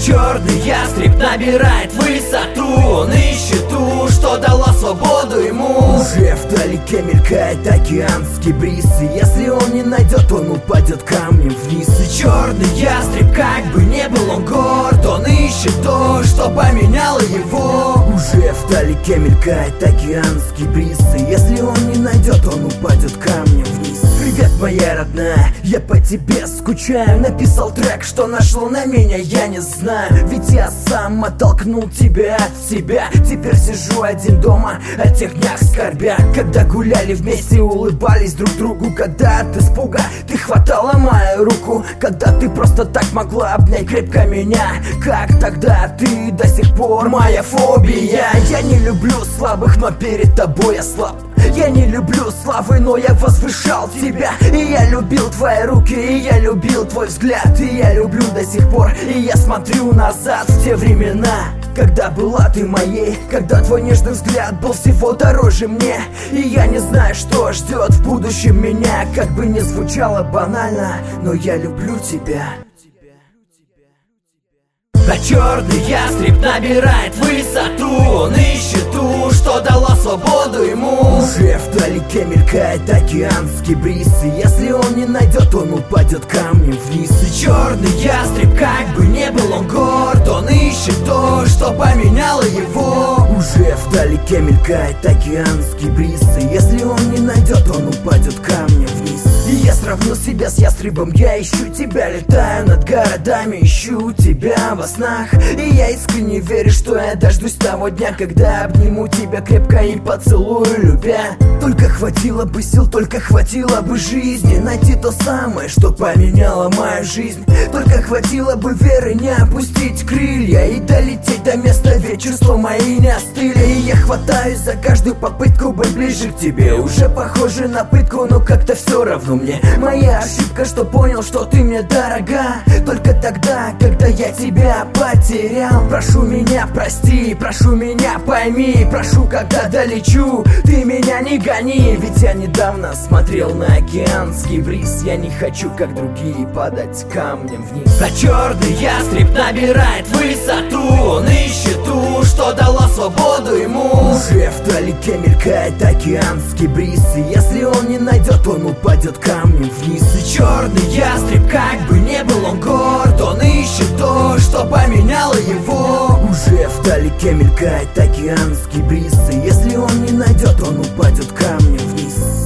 черный ястреб набирает высоту. Он ищет ту, что дала свободу ему. Уже вдалеке мелькает океанский бриз, и если он не найдет, он упадет камнем вниз. И черный ястреб, как бы не был он горд, он ищет то, что поменяло его. Уже вдалеке мелькает океанский бриз, и если он не найдет, он упадет камнем вниз. Привет, моя родная, я по тебе скучаю. Написал трек, что нашло на меня, я не знаю. Ведь я сам оттолкнул тебя от себя. Теперь сижу один дома, о тех днях скорбя, когда гуляли вместе, улыбались друг другу. Когда от испуга ты хватала мою руку, когда ты просто так могла обнять крепко меня. Как тогда ты до сих пор моя фобия. Я не люблю слабых, но перед тобой я слаб. Я не люблю славы, но я возвышал тебя. И я любил твои руки, и я любил твой взгляд. И я люблю до сих пор, и я смотрю назад в те времена, когда была ты моей, когда твой нежный взгляд был всего дороже мне. И я не знаю, что ждет в будущем меня. Как бы ни звучало банально, но я люблю тебя. А черный ястреб набирает высоту. Он ищет ту, что дала свободу ему. Уже вдалеке мелькает океанский бриз, и если он не найдет, он упадет камнем вниз. И черный ястреб, как бы не был он горд, он ищет то, что поменяло его. Уже вдалеке мелькает океанский бриз, и если он не найдет, он упадет камнем вниз. И я сравнил себя с ястребом, я ищу тебя, летаю над городами, ищу тебя во снах. И я искренне верю, что я дождусь того дня, когда обниму тебя крепко и поцелую, любя. Только хватило бы сил, только хватило бы жизни найти то самое, что поменяло мою жизнь. Только хватило бы веры не опустить крылья и долететь до места, ведь чувства мои не остыли. И я хватаюсь за каждую попытку быть ближе к тебе. Уже похоже на пытку, но как-то все равно мне. Моя ошибка, что понял, что ты мне дорога только тогда, когда я тебя потерял. Прошу меня прости, прошу меня пойми, прошу, когда долечу, ты меня не гони. Ведь я недавно смотрел на океанский бриз, я не хочу, как другие, падать камнем вниз. А черный ястреб набирает высоту. Он ищет ту, что дала свободу ему. Уже вдалеке мелькает океанский бриз, и если он не найдет, он упадет камнем вниз. И черный ястреб, как бы не был он горд, он ищет то, что поменяло его. Уже вдалеке мелькает океанский бриз, и если он не найдет, он упадет камнем вниз.